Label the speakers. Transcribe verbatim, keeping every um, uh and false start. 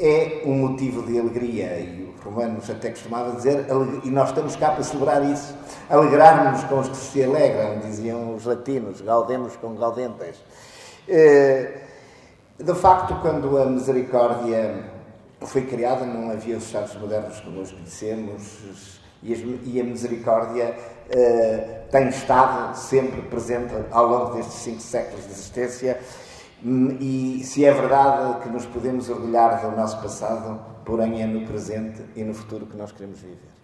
Speaker 1: é um motivo de alegria, e os romanos até costumavam dizer, e nós estamos cá para celebrar isso, alegrar-nos com os que se alegram, diziam os latinos, gaudemos com gaudentes. De facto, quando a misericórdia foi criada, não havia os Estados modernos como os conhecemos, e a misericórdia tem estado sempre presente ao longo destes cinco séculos de existência. E se é verdade que nos podemos orgulhar do nosso passado, porém é no presente e no futuro que nós queremos viver.